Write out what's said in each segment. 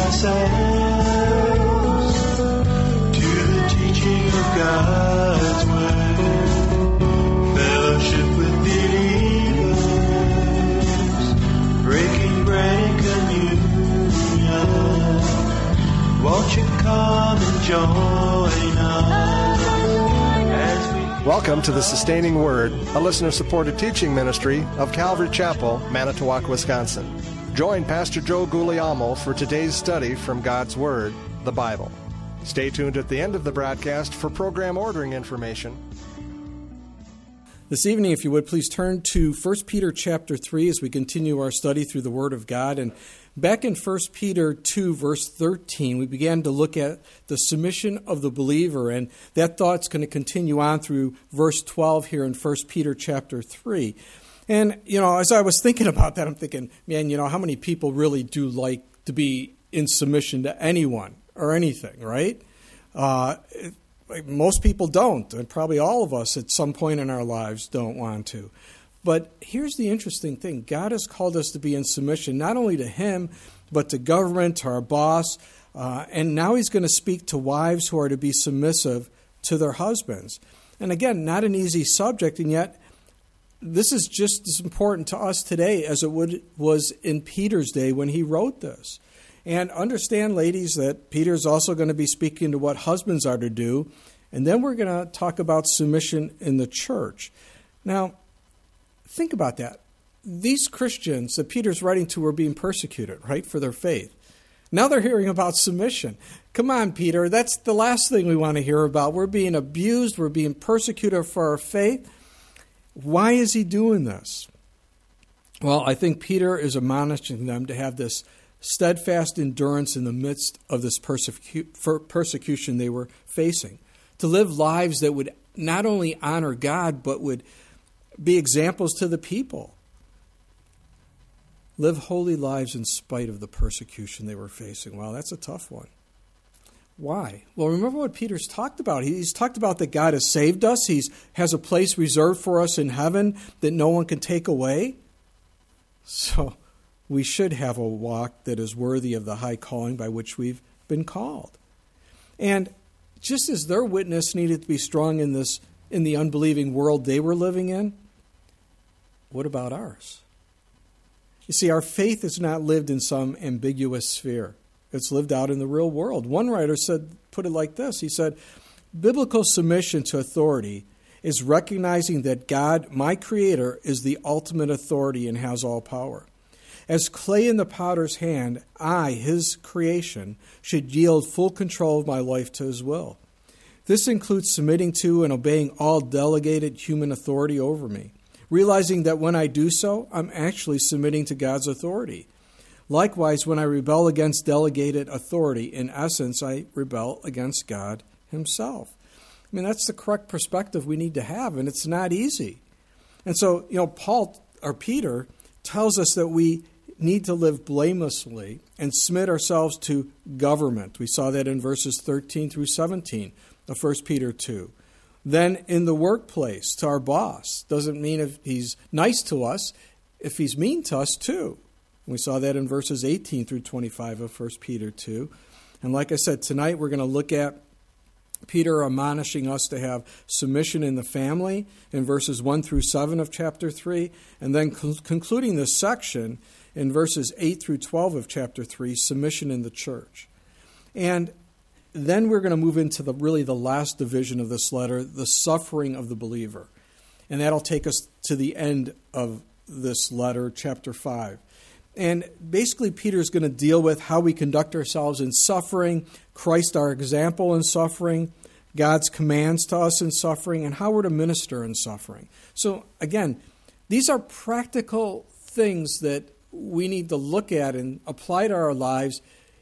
ourselves to the teaching of God's word. Fellowship with believers, breaking bread and communion. Won't you come and join us as we... Welcome to the Sustaining Word, a listener-supported teaching ministry of Calvary Chapel, Manitowoc, Wisconsin. Join Pastor Joe Guglielmo for today's study from God's Word, the Bible. Stay tuned at the end of the broadcast for program ordering information. This evening, if you would, please turn to 1 Peter chapter 3 as we continue our study through the Word of God. And back in 1 Peter 2, verse 13, we began to look at the submission of the believer, and that thought's going to continue on through verse 12 here in 1 Peter chapter 3. And, as I was thinking about that, I'm thinking, man, how many people really do like to be in submission to anyone or anything, right? Most people don't, and probably all of us at some point in our lives don't want to. But here's the interesting thing. God has called us to be in submission, not only to Him, but to government, to our boss. And now He's going to speak to wives who are to be submissive to their husbands. And again, not an easy subject, and yet this is just as important to us today as it was in Peter's day when he wrote this. And understand, ladies, that Peter's also going to be speaking to what husbands are to do. And then we're going to talk about submission in the church. Now, think about that. These Christians that Peter's writing to were being persecuted, right, for their faith. Now they're hearing about submission. Come on, Peter, that's the last thing we want to hear about. We're being abused. We're being persecuted for our faith. Why is he doing this? Well, I think Peter is admonishing them to have this steadfast endurance in the midst of this persecution they were facing, to live lives that would not only honor God, but would be examples to the people. Live holy lives in spite of the persecution they were facing. Wow, that's a tough one. Why? Well, remember what Peter's talked about. He's talked about that God has saved us. He has a place reserved for us in heaven that no one can take away. So we should have a walk that is worthy of the high calling by which we've been called. And just as their witness needed to be strong in the unbelieving world they were living in, what about ours? You see, our faith is not lived in some ambiguous sphere. It's lived out in the real world. One writer put it like this. He said, biblical submission to authority is recognizing that God, my Creator, is the ultimate authority and has all power. As clay in the potter's hand, I, His creation, should yield full control of my life to His will. This includes submitting to and obeying all delegated human authority over me, realizing that when I do so, I'm actually submitting to God's authority. Likewise, when I rebel against delegated authority, in essence, I rebel against God Himself. I mean, that's the correct perspective we need to have, and it's not easy. And so, Peter tells us that we need to live blamelessly and submit ourselves to government. We saw that in verses 13 through 17 of 1 Peter 2. Then in the workplace, to our boss. Doesn't mean if he's nice to us, if he's mean to us too. We saw that in verses 18 through 25 of 1 Peter 2. And like I said, tonight we're going to look at Peter admonishing us to have submission in the family in verses 1 through 7 of chapter 3, and then concluding this section in verses 8 through 12 of chapter 3, submission in the church. And then we're going to move into the last division of this letter, the suffering of the believer. And that'll take us to the end of this letter, chapter 5. And basically, Peter's going to deal with how we conduct ourselves in suffering, Christ our example in suffering, God's commands to us in suffering, and how we're to minister in suffering. So again, these are practical things that we need to look at and apply to our lives,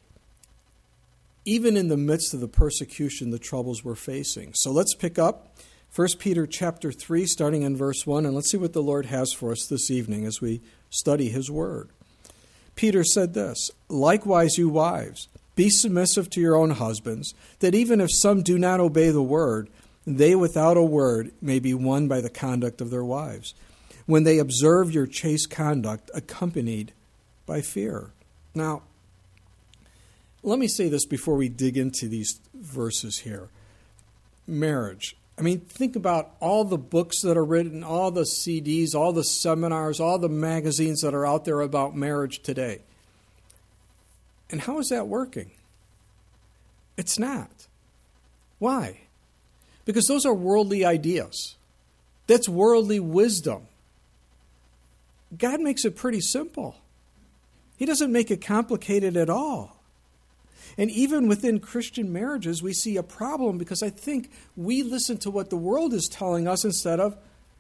even in the midst of the persecution, the troubles we're facing. So let's pick up 1 Peter chapter 3, starting in verse 1, and let's see what the Lord has for us this evening as we study His Word. Peter said this, likewise, you wives, be submissive to your own husbands, that even if some do not obey the word, they without a word may be won by the conduct of their wives, when they observe your chaste conduct accompanied by fear. Now, Let me say this before we dig into these verses here. Marriage. I mean, think about all the books that are written, all the CDs, all the seminars, all the magazines that are out there about marriage today. And how is that working? It's not. Why? Because those are worldly ideas. That's worldly wisdom. God makes it pretty simple. He doesn't make it complicated at all. And even within Christian marriages, we see a problem because I think we listen to what the world is telling us instead of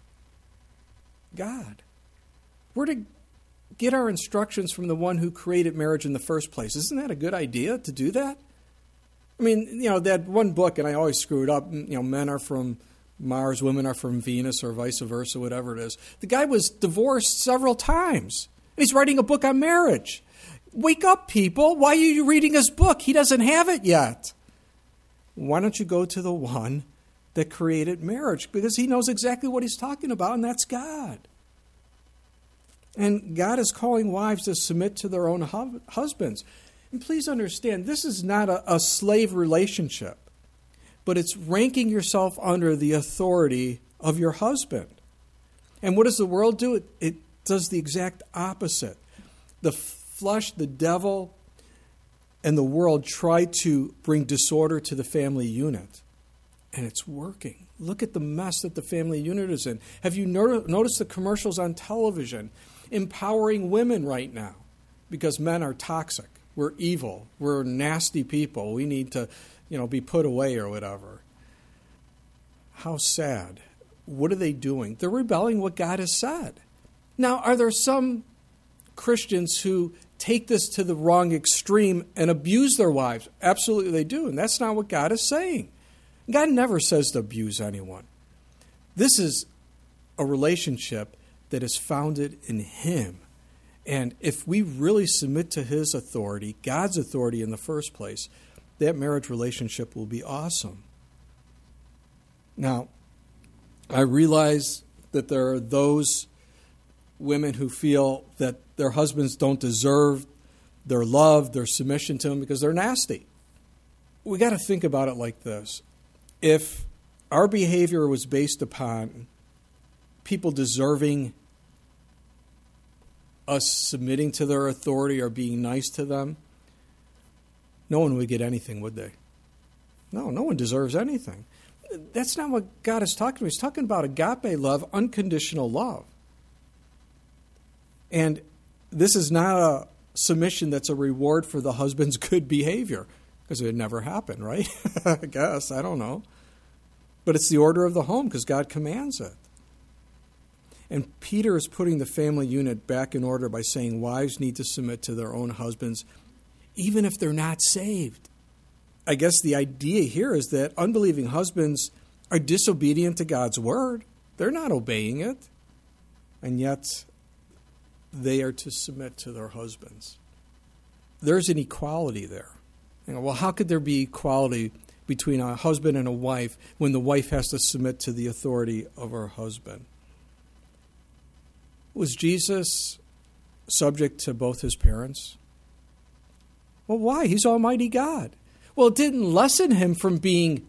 God. We're to get our instructions from the one who created marriage in the first place. Isn't that a good idea to do that? I mean, that one book, and I always screw it up, men are from Mars, women are from Venus, or vice versa, whatever it is. The guy was divorced several times. And he's writing a book on marriage. Wake up, people. Why are you reading his book? He doesn't have it yet. Why don't you go to the one that created marriage? Because he knows exactly what he's talking about, and that's God. And God is calling wives to submit to their own husbands. And please understand, this is not a slave relationship, but it's ranking yourself under the authority of your husband. And what does the world do? It does the exact opposite. The flesh, the devil, and the world try to bring disorder to the family unit. And it's working. Look at the mess that the family unit is in. Have you noticed the commercials on television empowering women right now? Because men are toxic. We're evil. We're nasty people. We need to, be put away or whatever. How sad. What are they doing? They're rebelling what God has said. Now, are there some Christians who take this to the wrong extreme and abuse their wives? Absolutely they do, and that's not what God is saying. God never says to abuse anyone. This is a relationship that is founded in Him. And if we really submit to His authority, God's authority in the first place, that marriage relationship will be awesome. Now, I realize that there are those women who feel that their husbands don't deserve their love, their submission to them because they're nasty. We got to think about it like this. If our behavior was based upon people deserving us submitting to their authority or being nice to them, no one would get anything, would they? No one deserves anything. That's not what God is talking about. He's talking about agape love, unconditional love. And this is not a submission that's a reward for the husband's good behavior, because it would never happen, right? I guess, I don't know. But it's the order of the home because God commands it. And Peter is putting the family unit back in order by saying wives need to submit to their own husbands, even if they're not saved. I guess the idea here is that unbelieving husbands are disobedient to God's word. They're not obeying it. And yet they are to submit to their husbands. There's an equality there. Well, how could there be equality between a husband and a wife when the wife has to submit to the authority of her husband? Was Jesus subject to both his parents? Well, why? He's Almighty God. Well, it didn't lessen him from being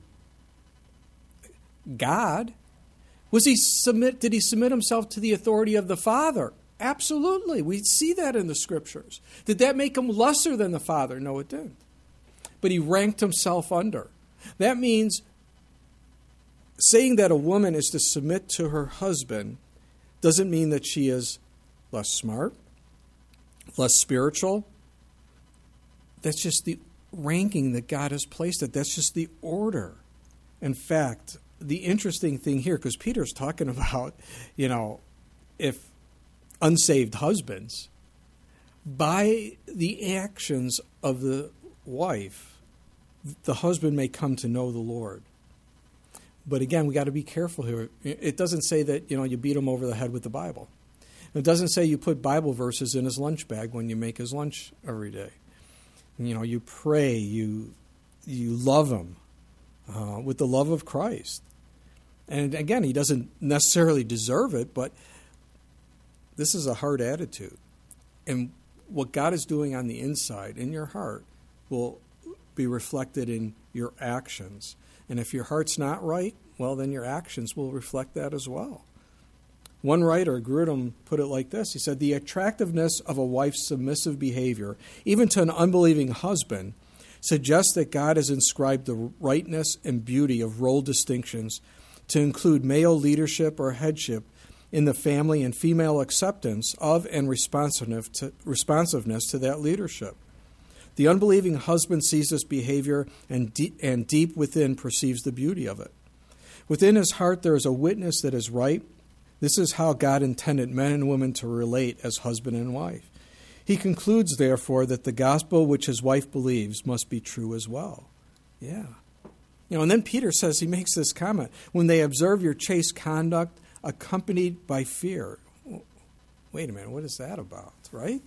God. Did he submit himself to the authority of the Father? Absolutely. We see that in the Scriptures. Did that make him lesser than the Father? No, it didn't. But he ranked himself under. That means saying that a woman is to submit to her husband doesn't mean that she is less smart, less spiritual. That's just the ranking that God has placed it. That's just the order. In fact, the interesting thing here, because Peter's talking about, if unsaved husbands, by the actions of the wife, the husband may come to know the Lord. But again, we got to be careful here. It doesn't say that, you beat him over the head with the Bible. It doesn't say you put Bible verses in his lunch bag when you make his lunch every day. You pray, you love him with the love of Christ. And again, he doesn't necessarily deserve it, but this is a hard attitude. And what God is doing on the inside, in your heart, will be reflected in your actions. And if your heart's not right, well, then your actions will reflect that as well. One writer, Grudem, put it like this. He said, the attractiveness of a wife's submissive behavior, even to an unbelieving husband, suggests that God has inscribed the rightness and beauty of role distinctions to include male leadership or headship in the family and female acceptance of and responsiveness to that leadership. The unbelieving husband sees this behavior and deep within perceives the beauty of it. Within his heart there is a witness that is right. This is how God intended men and women to relate as husband and wife. He concludes, therefore, that the gospel which his wife believes must be true as well. Yeah. And then Peter says, he makes this comment, when they observe your chaste conduct accompanied by fear. Wait a minute, what is that about, right?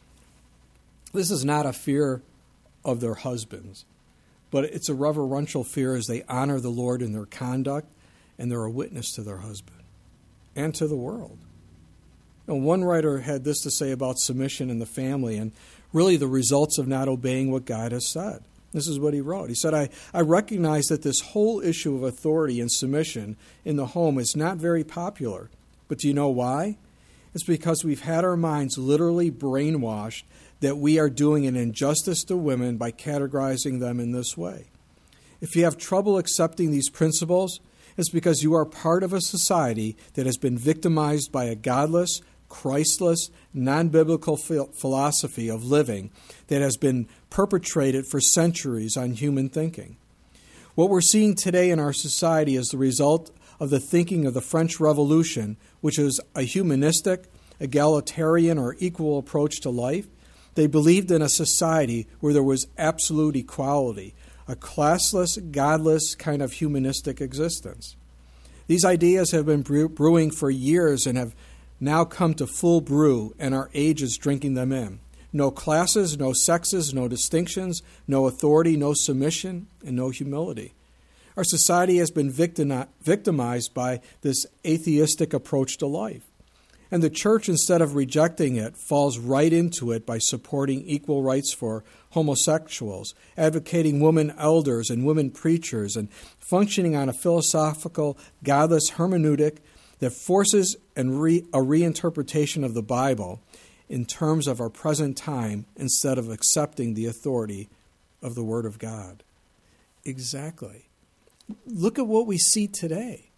This is not a fear of their husbands, but it's a reverential fear as they honor the Lord in their conduct and they're a witness to their husband and to the world. One writer had this to say about submission in the family and really the results of not obeying what God has said. This is what he wrote. He said, I recognize that this whole issue of authority and submission in the home is not very popular. But do you know why? It's because we've had our minds literally brainwashed that we are doing an injustice to women by categorizing them in this way. If you have trouble accepting these principles, it's because you are part of a society that has been victimized by a godless, Christless, non-biblical philosophy of living that has been perpetrated for centuries on human thinking. What we're seeing today in our society is the result of the thinking of the French Revolution, which is a humanistic, egalitarian, or equal approach to life. They believed in a society where there was absolute equality, a classless, godless kind of humanistic existence. These ideas have been brewing for years and have now come to full brew, and our age is drinking them in. No classes, no sexes, no distinctions, no authority, no submission, and no humility. Our society has been victimized by this atheistic approach to life. And the church, instead of rejecting it, falls right into it by supporting equal rights for homosexuals, advocating women elders and women preachers, and functioning on a philosophical, godless hermeneutic that forces a reinterpretation of the Bible in terms of our present time instead of accepting the authority of the Word of God. Exactly. Look at what we see today.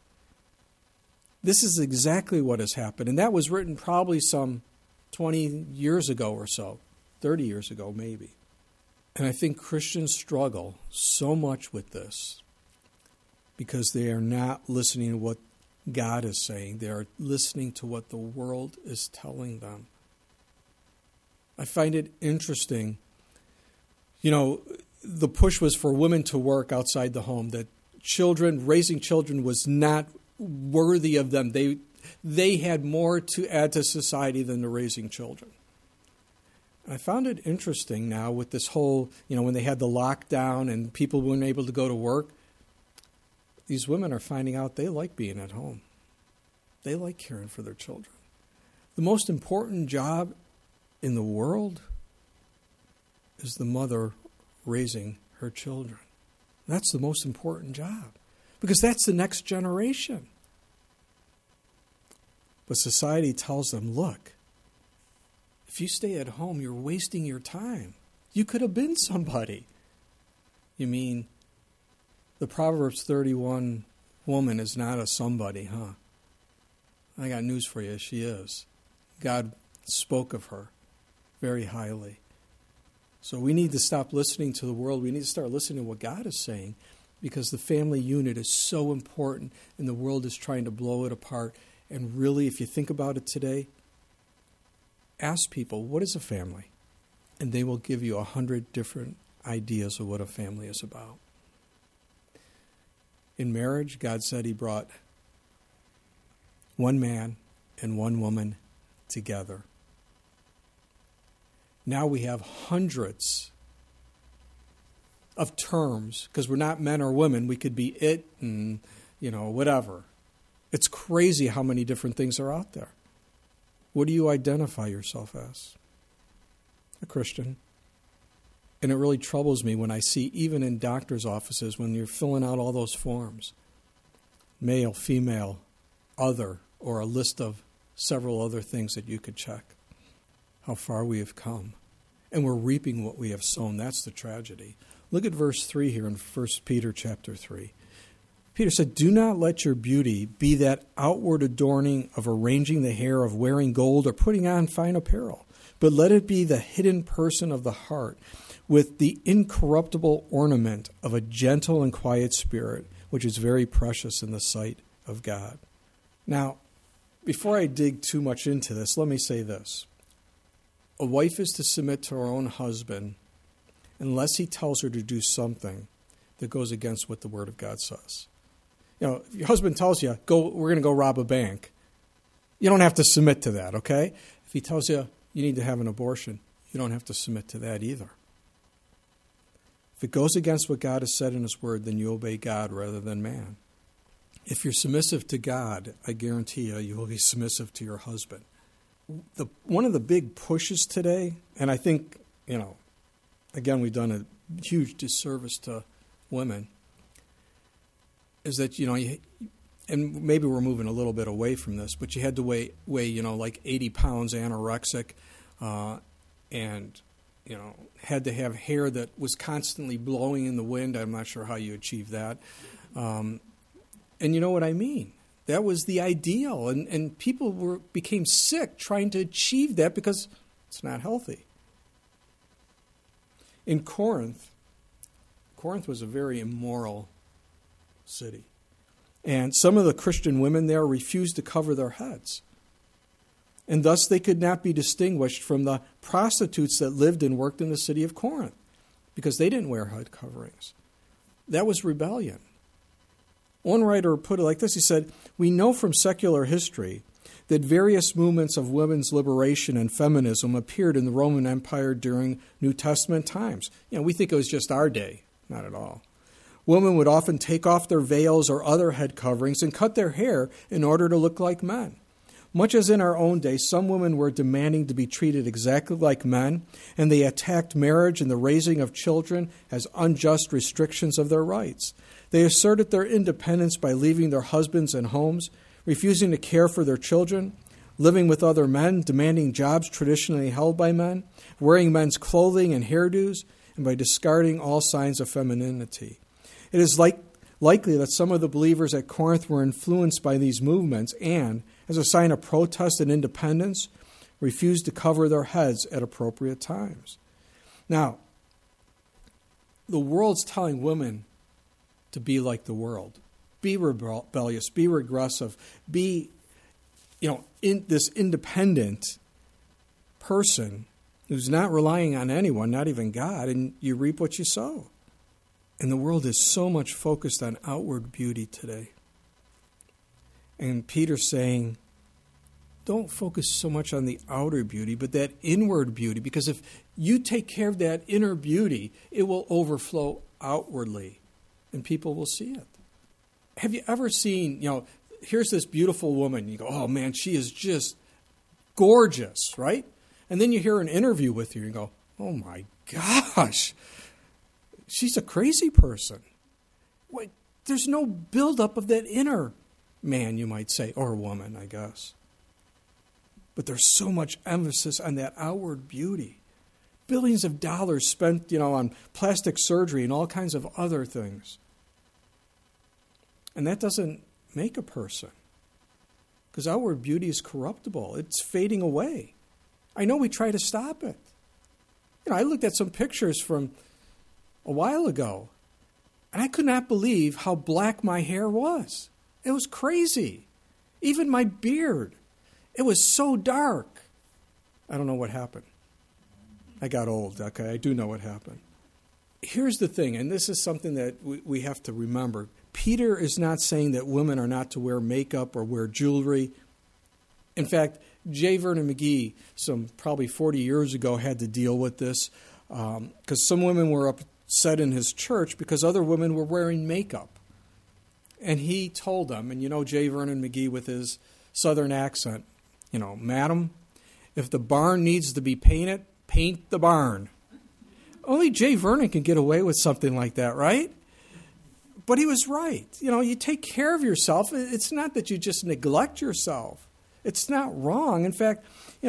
This is exactly what has happened, and that was written probably some 20 years ago or so, 30 years ago maybe. And I think Christians struggle so much with this because they are not listening to what God is saying. They are listening to what the world is telling them. I find it interesting. The push was for women to work outside the home, that raising children was not worthy of them. They had more to add to society than the raising children. I found it interesting now with this whole, when they had the lockdown and people weren't able to go to work, these women are finding out they like being at home. They like caring for their children. The most important job in the world is the mother raising her children. That's the most important job because that's the next generation. But society tells them, look, if you stay at home, you're wasting your time. You could have been somebody. You mean the Proverbs 31 woman is not a somebody, huh? I got news for you. She is. God spoke of her very highly. So we need to stop listening to the world. We need to start listening to what God is saying because the family unit is so important and the world is trying to blow it apart. And really, if you think about it today, ask people, what is a family? And they will give you 100 different ideas of what a family is about. In marriage, God said He brought one man and one woman together. Now we have hundreds of terms, because we're not men or women. We could be it and, whatever. It's crazy how many different things are out there. What do you identify yourself as? A Christian. And it really troubles me when I see, even in doctor's offices, when you're filling out all those forms, male, female, other, or a list of several other things that you could check. How far we have come. And we're reaping what we have sown. That's the tragedy. Look at verse 3 here in 1 Peter chapter 3. Peter said, "Do not let your beauty be that outward adorning of arranging the hair, of wearing gold, or putting on fine apparel, but let it be the hidden person of the heart, with the incorruptible ornament of a gentle and quiet spirit, which is very precious in the sight of God." Now, before I dig too much into this, let me say this. A wife is to submit to her own husband unless he tells her to do something that goes against what the Word of God says. You know, if your husband tells you, we're going to go rob a bank, you don't have to submit to that, okay? If he tells you you need to have an abortion, you don't have to submit to that either. If it goes against what God has said in His Word, then you obey God rather than man. If you're submissive to God, I guarantee you will be submissive to your husband. One of the big pushes today, and I think, again, we've done a huge disservice to women, is that, and maybe we're moving a little bit away from this, but you had to weigh like 80 pounds anorexic, and, had to have hair that was constantly blowing in the wind. I'm not sure how you achieve that. And you know what I mean? That was the ideal, and people became sick trying to achieve that because it's not healthy. In Corinth was a very immoral city. And some of the Christian women there refused to cover their heads. And thus they could not be distinguished from the prostitutes that lived and worked in the city of Corinth because they didn't wear head coverings. That was rebellion. One writer put it like this. He said, "We know from secular history that various movements of women's liberation and feminism appeared in the Roman Empire during New Testament times." We think it was just our day. Not at all. Women would often take off their veils or other head coverings and cut their hair in order to look like men. Much as in our own day, some women were demanding to be treated exactly like men, and they attacked marriage and the raising of children as unjust restrictions of their rights. They asserted their independence by leaving their husbands and homes, refusing to care for their children, living with other men, demanding jobs traditionally held by men, wearing men's clothing and hairdos, and by discarding all signs of femininity. It is likely that some of the believers at Corinth were influenced by these movements and, as a sign of protest and independence, refused to cover their heads at appropriate times. Now, the world's telling women to be like the world. Be rebellious, be regressive, be, in this independent person who's not relying on anyone, not even God, and you reap what you sow. And the world is so much focused on outward beauty today. And Peter's saying, don't focus so much on the outer beauty, but that inward beauty, because if you take care of that inner beauty, it will overflow outwardly, and people will see it. Have you ever seen, here's this beautiful woman, you go, oh man, she is just gorgeous, right? And then you hear an interview with her, and you go, oh my gosh, she's a crazy person. Wait, there's no buildup of that inner man, you might say, or woman, I guess. But there's so much emphasis on that outward beauty. Billions of dollars spent, on plastic surgery and all kinds of other things. And that doesn't make a person. Because outward beauty is corruptible. It's fading away. I know we try to stop it. I looked at some pictures from a while ago, and I could not believe how black my hair was. It was crazy. Even my beard. It was so dark. I don't know what happened. I got old, okay? I do know what happened. Here's the thing, and this is something that we have to remember. Peter is not saying that women are not to wear makeup or wear jewelry. In fact, J. Vernon McGee, some probably 40 years ago, had to deal with this because some women were upset in his church because other women were wearing makeup. And he told them, and J. Vernon McGee with his southern accent, madam, if the barn needs to be painted, paint the barn. Only Jay Vernon can get away with something like that, right? But he was right. You take care of yourself. It's not that you just neglect yourself. It's not wrong. In fact,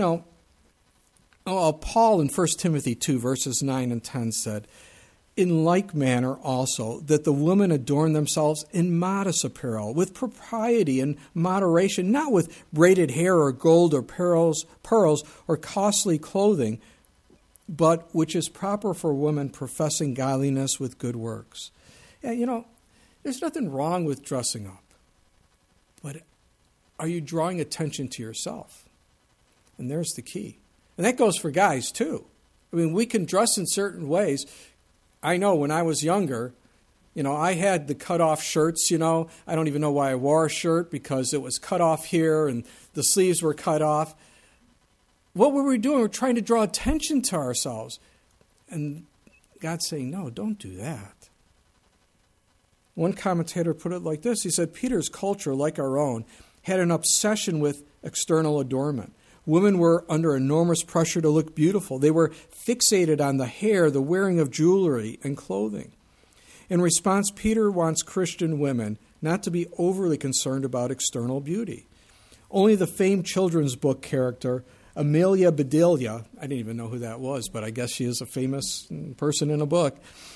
Paul in 1 Timothy 2, verses 9 and 10 said, in like manner also, that the women adorn themselves in modest apparel, with propriety and moderation, not with braided hair or gold or pearls or costly clothing, but which is proper for women professing godliness with good works. Yeah, there's nothing wrong with dressing up. But are you drawing attention to yourself? And there's the key. And that goes for guys, too. I mean, we can dress in certain ways. I know when I was younger, I had the cut-off shirts, I don't even know why I wore a shirt because it was cut off here and the sleeves were cut off. What were we doing? We're trying to draw attention to ourselves. And God's saying, no, don't do that. One commentator put it like this. He said, Peter's culture, like our own, had an obsession with external adornment. Women were under enormous pressure to look beautiful. They were fixated on the hair, the wearing of jewelry, and clothing. In response, Peter wants Christian women not to be overly concerned about external beauty. Only the famed children's book character, Amelia Bedelia, I didn't even know who that was, but I guess she is a famous person in a book,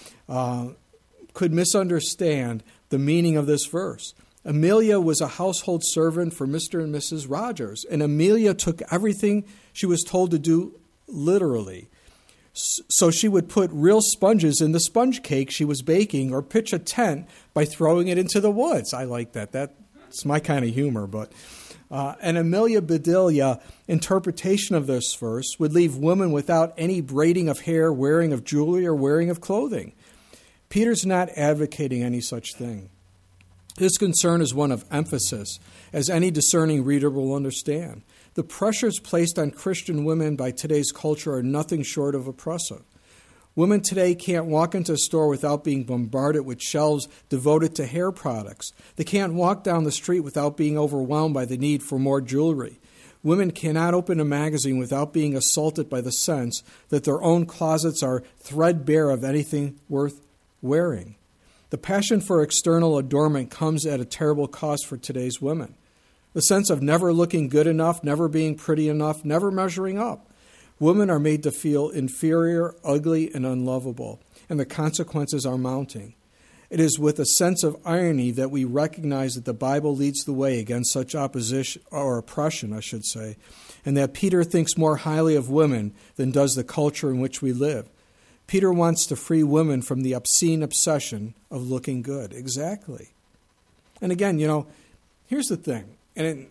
could misunderstand the meaning of this verse. Amelia was a household servant for Mr. and Mrs. Rogers, and Amelia took everything she was told to do literally. So she would put real sponges in the sponge cake she was baking or pitch a tent by throwing it into the woods. I like that. That's my kind of humor. But and Amelia Bedelia interpretation of this verse would leave women without any braiding of hair, wearing of jewelry, or wearing of clothing. Peter's not advocating any such thing. His concern is one of emphasis, as any discerning reader will understand. The pressures placed on Christian women by today's culture are nothing short of oppressive. Women today can't walk into a store without being bombarded with shelves devoted to hair products. They can't walk down the street without being overwhelmed by the need for more jewelry. Women cannot open a magazine without being assaulted by the sense that their own closets are threadbare of anything worth wearing. The passion for external adornment comes at a terrible cost for today's women. The sense of never looking good enough, never being pretty enough, never measuring up. Women are made to feel inferior, ugly, and unlovable, and the consequences are mounting. It is with a sense of irony that we recognize that the Bible leads the way against such opposition, or oppression, I should say, and that Peter thinks more highly of women than does the culture in which we live. Peter wants to free women from the obscene obsession of looking good. Exactly. And again, here's the thing. And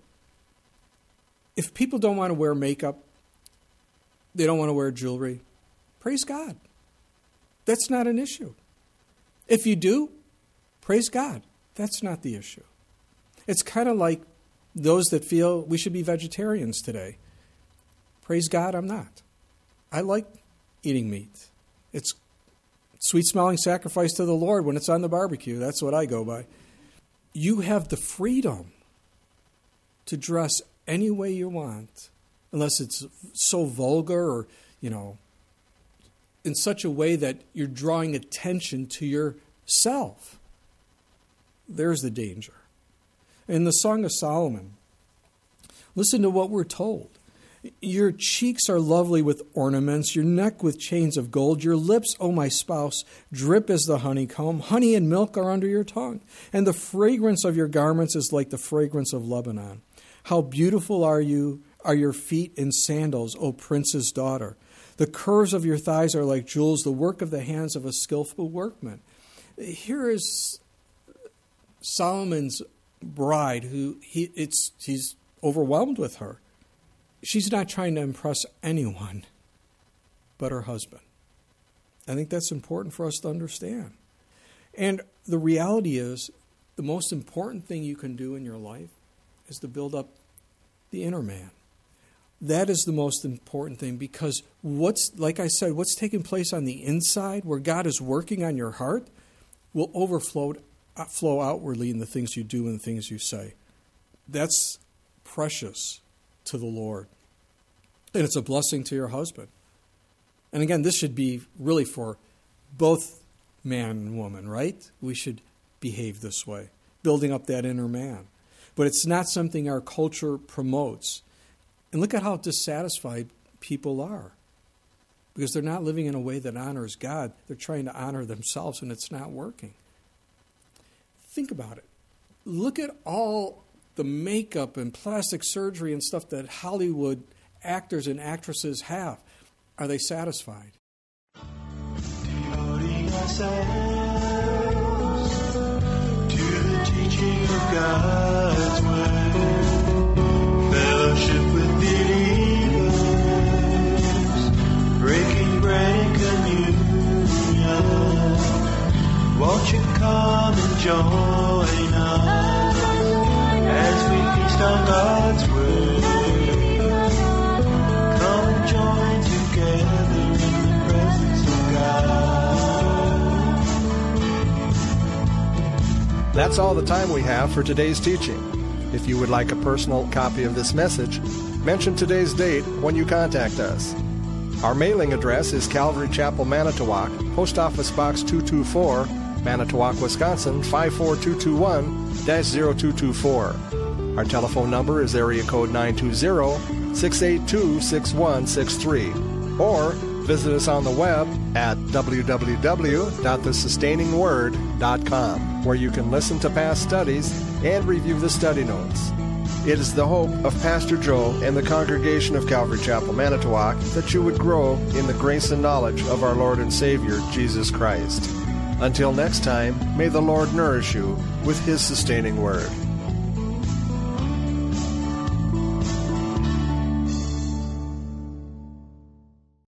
if people don't want to wear makeup, they don't want to wear jewelry, praise God. That's not an issue. If you do, praise God. That's not the issue. It's kind of like those that feel we should be vegetarians today. Praise God, I'm not. I like eating meat. It's sweet-smelling sacrifice to the Lord when it's on the barbecue. That's what I go by. You have the freedom to dress any way you want, unless it's so vulgar or, in such a way that you're drawing attention to yourself. There's the danger. In the Song of Solomon, listen to what we're told. Your cheeks are lovely with ornaments, your neck with chains of gold, your lips, O my spouse, drip as the honeycomb. Honey and milk are under your tongue, and the fragrance of your garments is like the fragrance of Lebanon. How beautiful are your feet in sandals, O prince's daughter. The curves of your thighs are like jewels, the work of the hands of a skillful workman. Here is Solomon's bride, who he's overwhelmed with her. She's not trying to impress anyone but her husband. I think that's important for us to understand. And the reality is, the most important thing you can do in your life is to build up the inner man. That is the most important thing, because what's taking place on the inside, where God is working on your heart, will flow outwardly in the things you do and the things you say. That's precious to the Lord. And it's a blessing to your husband. And again, this should be really for both man and woman, right? We should behave this way, building up that inner man. But it's not something our culture promotes. And look at how dissatisfied people are, because they're not living in a way that honors God. They're trying to honor themselves, and it's not working. Think about it. Look at all the makeup and plastic surgery and stuff that Hollywood actors and actresses have. Are they satisfied? Devoting ourselves to the teaching of God's word, fellowship with believers, breaking bread and communion. Won't you come and join us as we feast on God's word? Come and join together in the presence of God. That's all the time we have for today's teaching. If you would like a personal copy of this message, mention today's date when you contact us. Our mailing address is Calvary Chapel, Manitowoc, Post Office Box 224, Manitowoc, Wisconsin 54221-0224. Our telephone number is area code 920-682-6163. Or visit us on the web at www.thesustainingword.com, where you can listen to past studies and review the study notes. It is the hope of Pastor Joe and the congregation of Calvary Chapel, Manitowoc, that you would grow in the grace and knowledge of our Lord and Savior, Jesus Christ. Until next time, may the Lord nourish you with His sustaining word.